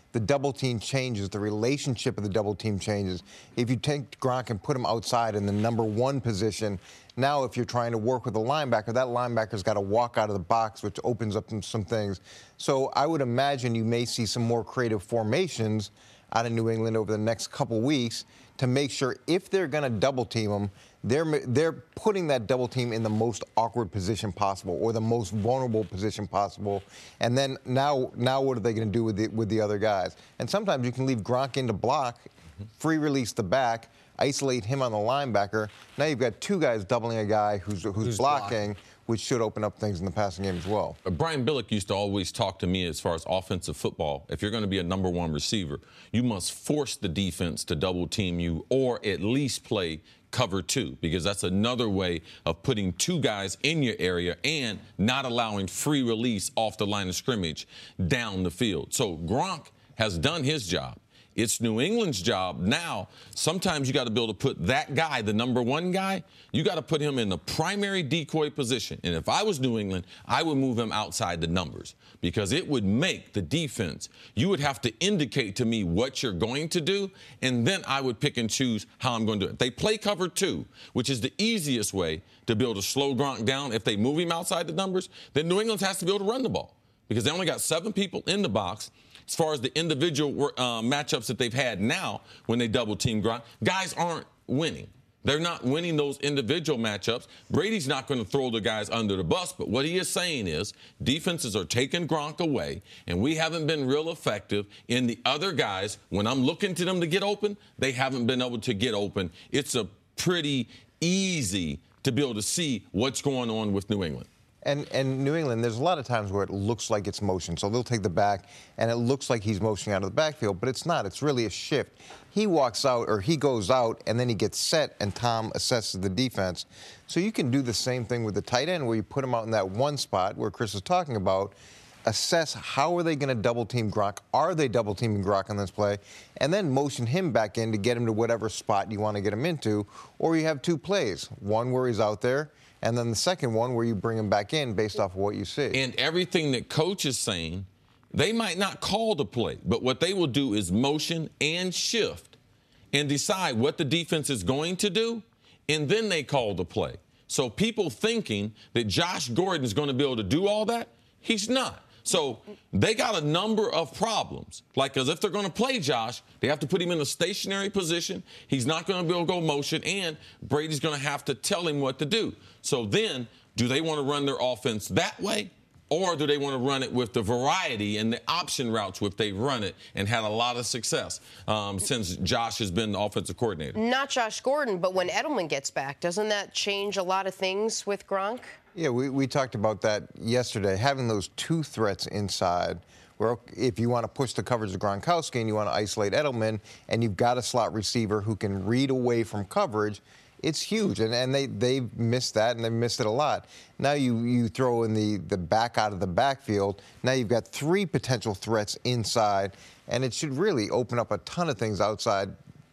the double team changes, the relationship of the double team changes. If you take Gronk and put him outside in the number 1 position, now if you're trying to work with a linebacker, that linebacker's got to walk out of the box, which opens up some things. So I would imagine you may see some more creative formations out of New England over the next couple weeks to make sure if they're going to double team them, they're putting that double team in the most awkward position possible or the most vulnerable position possible. And then now what are they going to do with the other guys? And sometimes you can leave Gronk in to block, free release the back, isolate him on the linebacker. Now you've got 2 guys doubling a guy who's blocking, which should open up things in the passing game as well. Brian Billick used to always talk to me as far as offensive football. If you're going to be a number 1 receiver, you must force the defense to double team you or at least play cover 2, because that's another way of putting 2 guys in your area and not allowing free release off the line of scrimmage down the field. So Gronk has done his job. It's New England's job now. Sometimes you got to be able to put that guy, the number 1 guy, you got to put him in the primary decoy position. And if I was New England, I would move him outside the numbers because it would make the defense. You would have to indicate to me what you're going to do, and then I would pick and choose how I'm going to do it. They play cover 2, which is the easiest way to be able to slow Gronk down. If they move him outside the numbers, then New England has to be able to run the ball because they only got 7 people in the box. As far as the individual matchups that they've had now when they double-team Gronk, guys aren't winning. They're not winning those individual matchups. Brady's not going to throw the guys under the bus, but what he is saying is defenses are taking Gronk away, and we haven't been real effective in the other guys. When I'm looking to them to get open, they haven't been able to get open. It's a pretty easy to be able to see what's going on with New England. And New England, there's a lot of times where it looks like it's motion. So they'll take the back, and it looks like he's motioning out of the backfield, but it's not. It's really a shift. He walks out, or he goes out, and then he gets set, and Tom assesses the defense. So you can do the same thing with the tight end, where you put him out in that one spot where Chris is talking about, assess how are they going to double-team Gronk, are they double-teaming Gronk on this play, and then motion him back in to get him to whatever spot you want to get him into. Or you have 2 plays, one where he's out there, and then the second one where you bring him back in based off of what you see. And everything that coach is saying, they might not call the play, but what they will do is motion and shift and decide what the defense is going to do, and then they call the play. So people thinking that Josh Gordon is going to be able to do all that, he's not. So they got a number of problems. Like, because if they're going to play Josh, they have to put him in a stationary position. He's not going to be able to go motion, and Brady's going to have to tell him what to do. So then, do they want to run their offense that way? Or do they want to run it with the variety and the option routes which they run it and had a lot of success since Josh has been the offensive coordinator? Not Josh Gordon, but when Edelman gets back, doesn't that change a lot of things with Gronk? Yeah, we talked about that yesterday, having those 2 threats inside, where if you want to push the coverage of Gronkowski and you want to isolate Edelman, and you've got a slot receiver who can read away from coverage, it's huge. And they've missed that, and they've missed it a lot. Now you throw in the back out of the backfield. Now you've got 3 potential threats inside, and it should really open up a ton of things outside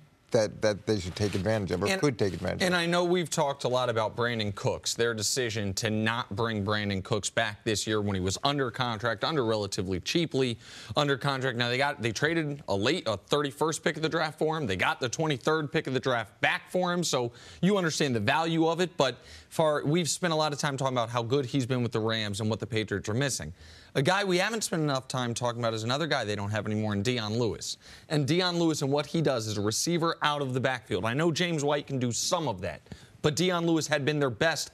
that they should take advantage of, or could take advantage of. And I know we've talked a lot about Brandon Cooks, their decision to not bring Brandon Cooks back this year when he was under contract, relatively cheaply under contract. Now they traded a 31st pick of the draft for him. They got the 23rd pick of the draft back for him. So you understand the value of it. But we've spent a lot of time talking about how good he's been with the Rams and what the Patriots are missing. A guy we haven't spent enough time talking about is another guy they don't have anymore, in Dion Lewis. And Dion Lewis and what he does as a receiver out of the backfield. I know James White can do some of that, but Dion Lewis had been their best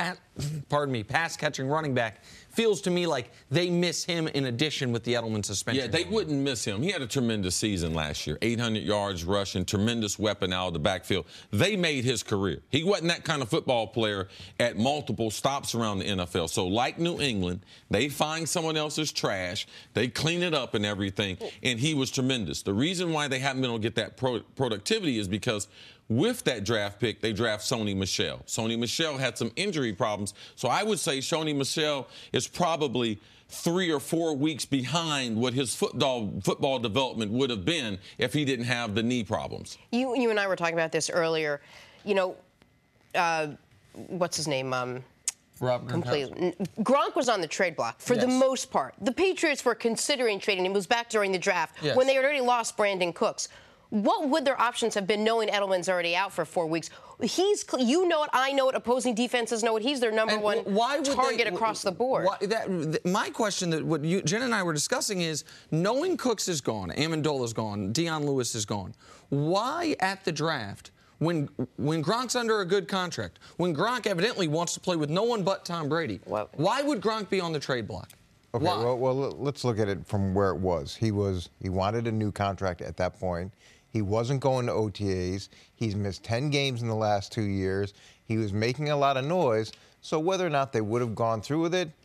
pass-catching running back. Feels to me like they miss him in addition with the Edelman suspension. Yeah, they wouldn't miss him. He had a tremendous season last year. 800 yards rushing, tremendous weapon out of the backfield. They made his career. He wasn't that kind of football player at multiple stops around the NFL. So like New England, they find someone else's trash, they clean it up and everything, and he was tremendous. The reason why they haven't been able to get that productivity is because with that draft pick, they draft Sony Michel. Sony Michel had some injury problems, so I would say Sony Michel is probably 3 or 4 weeks behind what his football development would have been if he didn't have the knee problems. You and I were talking about this earlier. You know, what's his name? Completely. Gronk was on the trade block for the most part. The Patriots were considering trading him. It was back during the draft when they had already lost Brandon Cooks. What would their options have been knowing Edelman's already out for 4 weeks? You know it, I know it, opposing defenses know it. He's their number one target across the board. My question that what Jen and I were discussing is, knowing Cooks is gone, Amendola's gone, Dion Lewis is gone, why at the draft, when Gronk's under a good contract, when Gronk evidently wants to play with no one but Tom Brady, why would Gronk be on the trade block? Okay, well, let's look at it from where it was. He wanted a new contract at that point. He wasn't going to OTAs. He's missed 10 games in the last 2 years. He was making a lot of noise. So whether or not they would have gone through with it,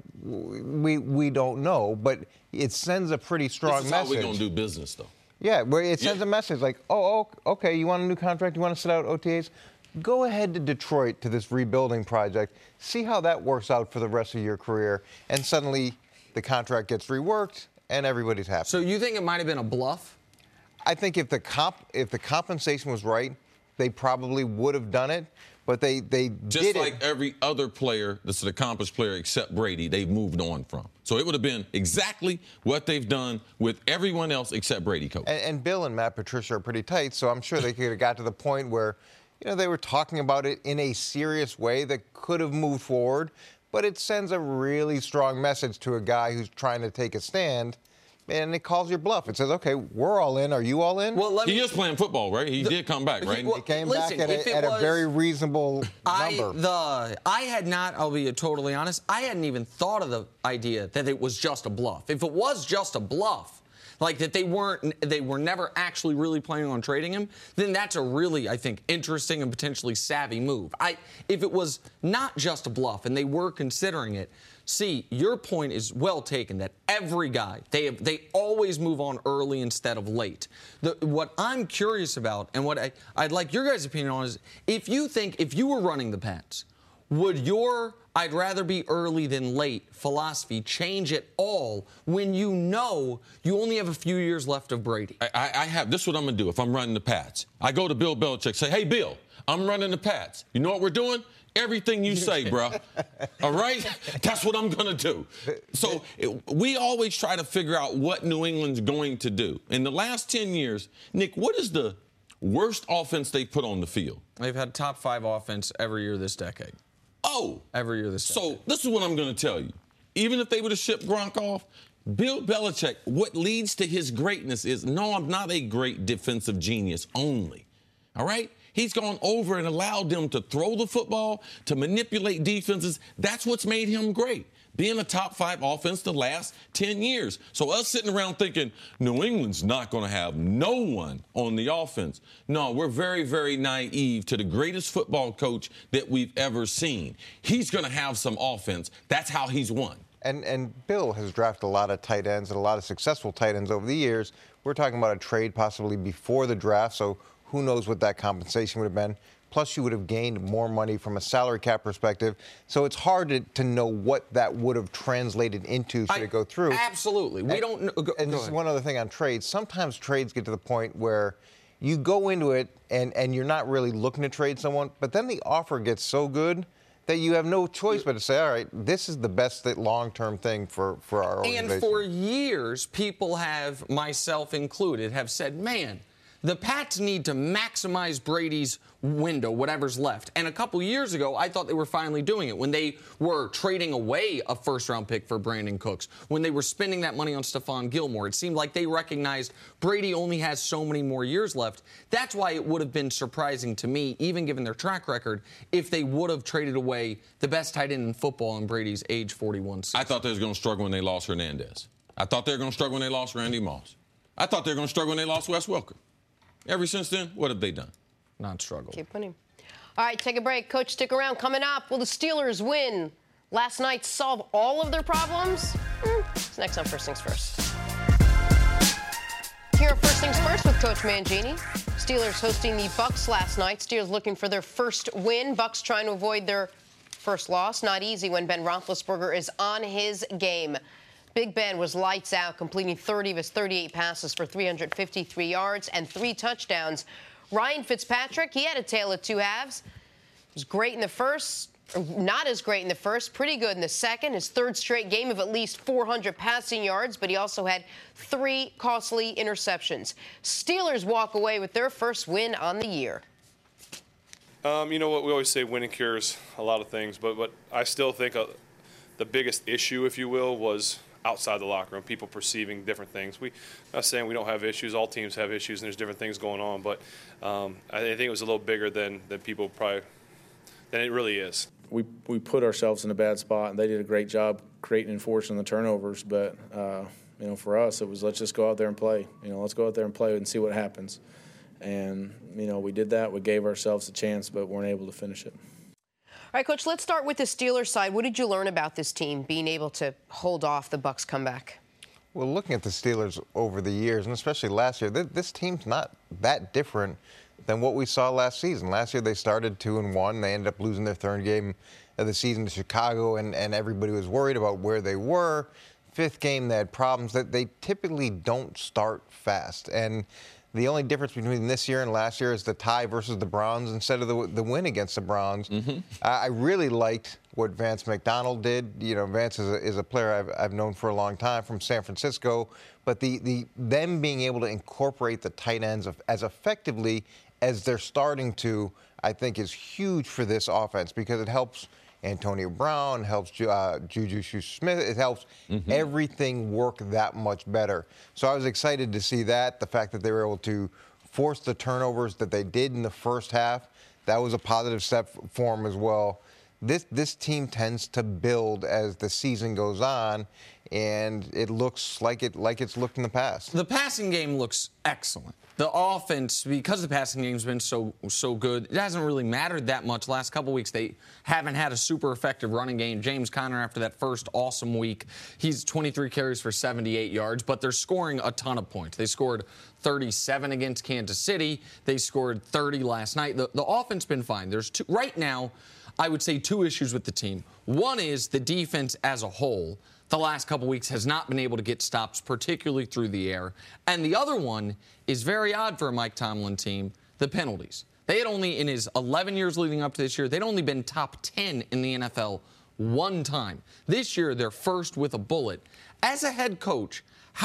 we don't know. But it sends a pretty strong message. This is how we're going to do business, though. Yeah, where it sends a message like, okay, you want a new contract? You want to sit out OTAs? Go ahead to Detroit to this rebuilding project. See how that works out for the rest of your career. And suddenly the contract gets reworked and everybody's happy. So you think it might have been a bluff? I think if the compensation was right, they probably would have done it, but they just like every other player that's an accomplished player except Brady, they've moved on from. So it would have been exactly what they've done with everyone else except Brady, Coach. And Bill and Matt Patricia are pretty tight, so I'm sure they could have got to the point where they were talking about it in a serious way that could have moved forward, but it sends a really strong message to a guy who's trying to take a stand. And it calls your bluff. It says, okay, we're all in. Are you all in? Well, he is playing football, right? He did come back, right? He came back at a very reasonable number. I had not, I'll be totally honest, I hadn't even thought of the idea that it was just a bluff. If it was just a bluff, like that they were never actually really planning on trading him, then that's a really, I think, interesting and potentially savvy move. If it was not just a bluff and they were considering it, see, your point is well taken that every guy, they always move on early instead of late. What I'm curious about and what I'd like your guys' opinion on is if you were running the Pats, would your I'd rather be early than late philosophy change at all when you know you only have a few years left of Brady? This is what I'm going to do if I'm running the Pats. I go to Bill Belichick, say, hey, Bill, I'm running the Pats. You know what we're doing? Everything you say, bro. All right? That's what I'm going to do. So we always try to figure out what New England's going to do. In the last 10 years, Nick, what is the worst offense they've put on the field? They've had top 5 offense every year this decade. Oh. Every year this decade. So this is what I'm going to tell you. Even if they would have shipped Gronk off, Bill Belichick, what leads to his greatness is, no, I'm not a great defensive genius only. All right? He's gone over and allowed them to throw the football, to manipulate defenses. That's what's made him great, being a top 5 offense the last 10 years. So us sitting around thinking New England's not going to have no one on the offense. No, we're very, very naive to the greatest football coach that we've ever seen. He's going to have some offense. That's how he's won. And Bill has drafted a lot of tight ends and a lot of successful tight ends over the years. We're talking about a trade possibly before the draft, so who knows what that compensation would have been. Plus, you would have gained more money from a salary cap perspective. So it's hard to know what that would have translated into should it go through. Absolutely. We don't know. And just one other thing on trades. Sometimes trades get to the point where you go into it and you're not really looking to trade someone, but then the offer gets so good that you have no choice but to say, all right, this is the best long-term thing for our organization. And for years, people have, myself included, have said, man, the Pats need to maximize Brady's window, whatever's left. And a couple years ago, I thought they were finally doing it when they were trading away a first-round pick for Brandon Cooks, when they were spending that money on Stephon Gilmore. It seemed like they recognized Brady only has so many more years left. That's why it would have been surprising to me, even given their track record, if they would have traded away the best tight end in football in Brady's age 41 season. I thought they was going to struggle when they lost Hernandez. I thought they were going to struggle when they lost Randy Moss. I thought they were going to struggle when they lost Wes Welker. Ever since then, what have they done? Not struggled. Keep winning. All right, take a break. Coach, stick around. Coming up, will the Steelers win last night solve all of their problems? It's next on First Things First. Here at First Things First with Coach Mangini. Steelers hosting the Bucs last night. Steelers looking for their first win. Bucs trying to avoid their first loss. Not easy when Ben Roethlisberger is on his game. Big Ben was lights out, completing 30 of his 38 passes for 353 yards and 3 touchdowns. Ryan Fitzpatrick, he had a tale of 2 halves. He was great in the first, Not as great in the first, pretty good in the second. His third straight game of at least 400 passing yards, but he also had 3 costly interceptions. Steelers walk away with their first win on the year. You know what, we always say winning cures a lot of things, but I still think the biggest issue, if you will, was outside the locker room, people perceiving different things. I'm not saying we don't have issues. All teams have issues, and there's different things going on, but I think it was a little bigger than people probably than it really is. We put ourselves in a bad spot, and they did a great job creating and forcing the turnovers. But you know, for us, it was let's just go out there and play. You know, let's go out there and play and see what happens. And you know, we did that. We gave ourselves a chance, but weren't able to finish it. All right, Coach, let's start with the Steelers side. What did you learn about this team being able to hold off the Bucs comeback? Well, looking at the Steelers over the years, and especially last year, this team's not that different than what we saw last season. Last year they started 2-1. They ended up losing their third game of the season to Chicago, and everybody was worried about where they were. Fifth game, they had problems. That they typically don't start fast. And the only difference between this year and last year is the tie versus the Browns instead of the win against the Browns. I really liked what Vance McDonald did. You know, Vance is a player I've known for a long time from San Francisco. But them being able to incorporate the tight ends as effectively as they're starting to, I think, is huge for this offense because it helps Antonio Brown, helps Juju Smith. It helps everything work that much better. So I was excited to see that, the fact that they were able to force the turnovers that they did in the first half. That was a positive step for them as well. This team tends to build as the season goes on, and it looks like it's looked in the past. The passing game looks excellent. The offense, because the passing game's been so good, it hasn't really mattered that much. Last couple weeks, they haven't had a super effective running game. James Conner, after that first awesome week, he's 23 carries for 78 yards, but they're scoring a ton of points. They scored 37 against Kansas City. They scored 30 last night. The offense been fine. There's right now, I would say 2 issues with the team. One is the defense as a whole. The last couple weeks has not been able to get stops, particularly through the air. And the other one is very odd for a Mike Tomlin team, the penalties. They had only, in his 11 years leading up to this year, they'd only been top 10 in the NFL one time. This year, they're first with a bullet. As a head coach,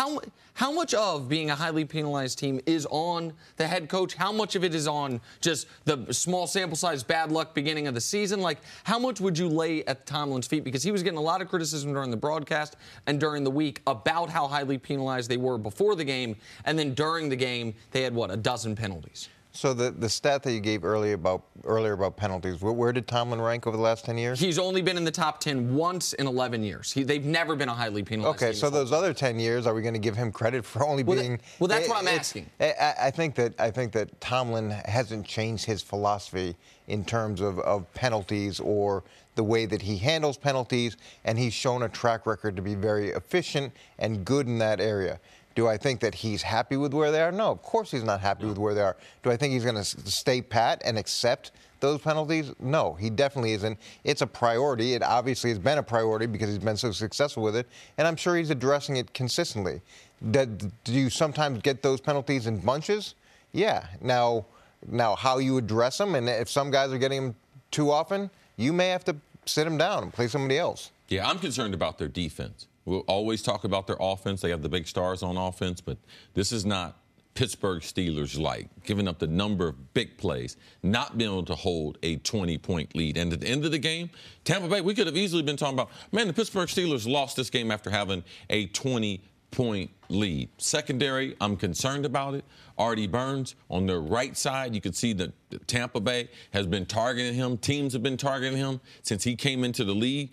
how much of being a highly penalized team is on the head coach? How much of it is on just the small sample size bad luck beginning of the season? Like, how much would you lay at Tomlin's feet? Because he was getting a lot of criticism during the broadcast and during the week about how highly penalized they were before the game. And then during the game, they had, a dozen penalties. So the stat that you gave earlier about penalties, where did Tomlin rank over the last 10 years? He's only been in the top 10 once in 11 years. They've never been a highly penalized team. Okay, so those other 10 years, are we going to give him credit for only being? Well, that's what I'm asking. I think that Tomlin hasn't changed his philosophy in terms of penalties or the way that he handles penalties, and he's shown a track record to be very efficient and good in that area. Do I think that he's happy with where they are? No, of course he's not happy with where they are. Do I think he's going to stay pat and accept those penalties? No, he definitely isn't. It's a priority. It obviously has been a priority because he's been so successful with it, and I'm sure he's addressing it consistently. Do you sometimes get those penalties in bunches? Yeah. Now how you address them, and if some guys are getting them too often, you may have to sit them down and play somebody else. Yeah, I'm concerned about their defense. We'll always talk about their offense. They have the big stars on offense, but this is not Pittsburgh Steelers like, giving up the number of big plays, not being able to hold a 20-point lead. And at the end of the game, Tampa Bay, we could have easily been talking about, man, the Pittsburgh Steelers lost this game after having a 20-point lead. Secondary, I'm concerned about it. Artie Burns on the right side, you can see that Tampa Bay has been targeting him. Teams have been targeting him since he came into the league,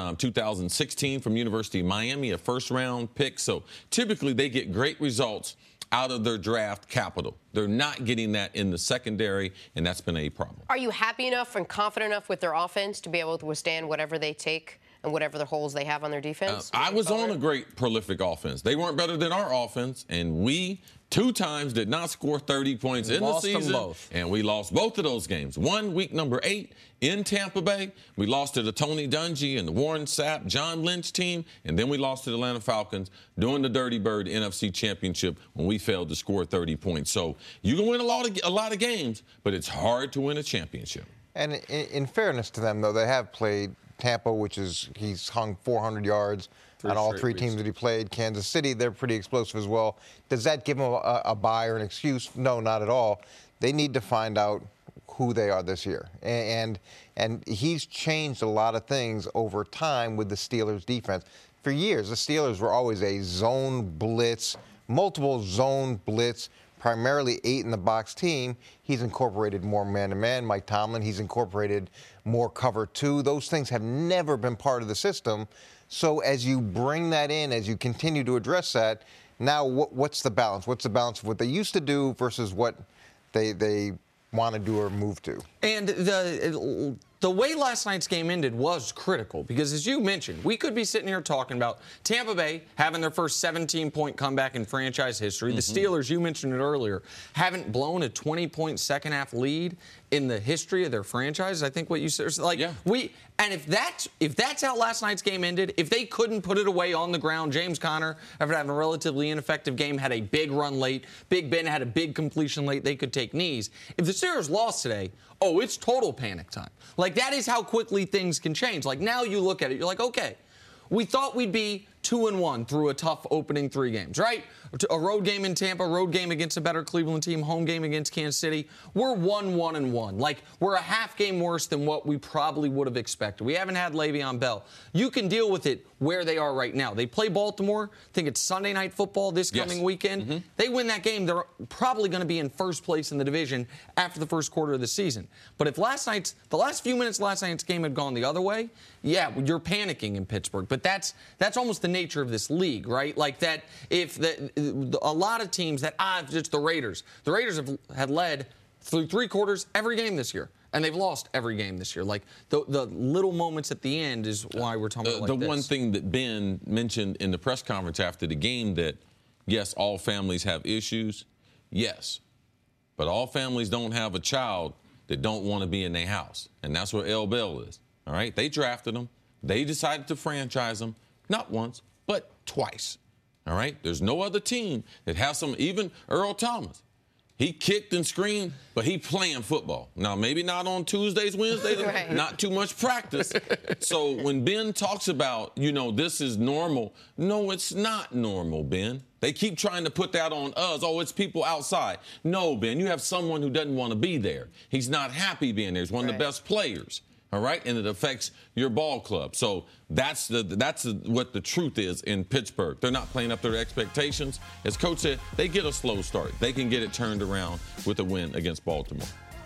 2016 from University of Miami, a first-round pick. So typically they get great results out of their draft capital. They're not getting that in the secondary, and that's been a problem. Are you happy enough and confident enough with their offense to be able to withstand whatever they take and whatever the holes they have on their defense? I was on a great, prolific offense. They weren't better than our offense, and we 2 times did not score 30 points in the season. Both. And we lost both of those games. One, week number 8 in Tampa Bay. We lost to the Tony Dungy and the Warren Sapp, John Lynch team. And then we lost to the Atlanta Falcons during the Dirty Bird NFC Championship when we failed to score 30 points. So you can win a lot of games, but it's hard to win a championship. And in fairness to them, though, they have played Tampa, he's hung 400 yards on all three teams that he played. Kansas City, they're pretty explosive as well. Does that give them a bye or an excuse? No, not at all. They need to find out who they are this year. And he's changed a lot of things over time with the Steelers' defense. For years, the Steelers were always a zone blitz, multiple zone blitz, primarily 8-in-the-box team. He's incorporated more man-to-man. Mike Tomlin, he's incorporated more cover 2. Those things have never been part of the system. So as you bring that in, as you continue to address that, now what's the balance? What's the balance of what they used to do versus what they want to do or move to? And the way last night's game ended was critical because, as you mentioned, we could be sitting here talking about Tampa Bay having their first 17-point comeback in franchise history. The Steelers, you mentioned it earlier, haven't blown a 20-point second-half lead in the history of their franchise. I think what you said is and if that's how last night's game ended, if they couldn't put it away on the ground, James Conner, after having a relatively ineffective game, had a big run late. Big Ben had a big completion late. They could take knees. If the Steelers lost today, it's total panic time. Like, that is how quickly things can change. Like, now you look at it, you're like, okay, we thought we'd be 2-1 through a tough opening 3 games, right? A road game in Tampa, road game against a better Cleveland team, home game against Kansas City. We're 1-1-1. Like, we're a half game worse than what we probably would have expected. We haven't had Le'Veon Bell. You can deal with it where they are right now. They play Baltimore. I think it's Sunday Night Football this coming weekend. They win that game, they're probably going to be in first place in the division after the first quarter of the season. But if the last few minutes of last night's game had gone the other way, yeah, you're panicking in Pittsburgh. But that's almost the nature of this league, right? Like, that if a lot of teams it's the Raiders. The Raiders have led through 3 quarters every game this year. And they've lost every game this year. Like, the little moments at the end is why we're talking about like this. One thing that Ben mentioned in the press conference after the game that, yes, all families have issues. Yes. But all families don't have a child that don't want to be in their house. And that's where L. Bell is. All right? They drafted him. They decided to franchise him. Not once, but twice. All right? There's no other team that has even Earl Thomas. He kicked and screamed, but he playing football. Now, maybe not on Tuesdays, Wednesdays, right. Not too much practice. So when Ben talks about, this is normal, no, it's not normal, Ben. They keep trying to put that on us. Oh, it's people outside. No, Ben, you have someone who doesn't want to be there. He's not happy being there. He's one of the best players. All right, and it affects your ball club. So that's what the truth is in Pittsburgh. They're not playing up their expectations. As Coach said, they get a slow start. They can get it turned around with a win against Baltimore.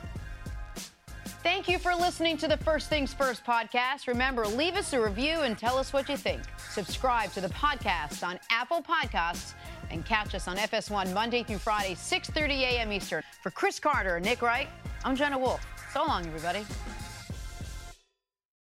Thank you for listening to the First Things First podcast. Remember, leave us a review and tell us what you think. Subscribe to the podcast on Apple Podcasts and catch us on FS1 Monday through Friday, 6:30 a.m. Eastern. For Chris Carter and Nick Wright, I'm Jenna Wolf. So long, everybody.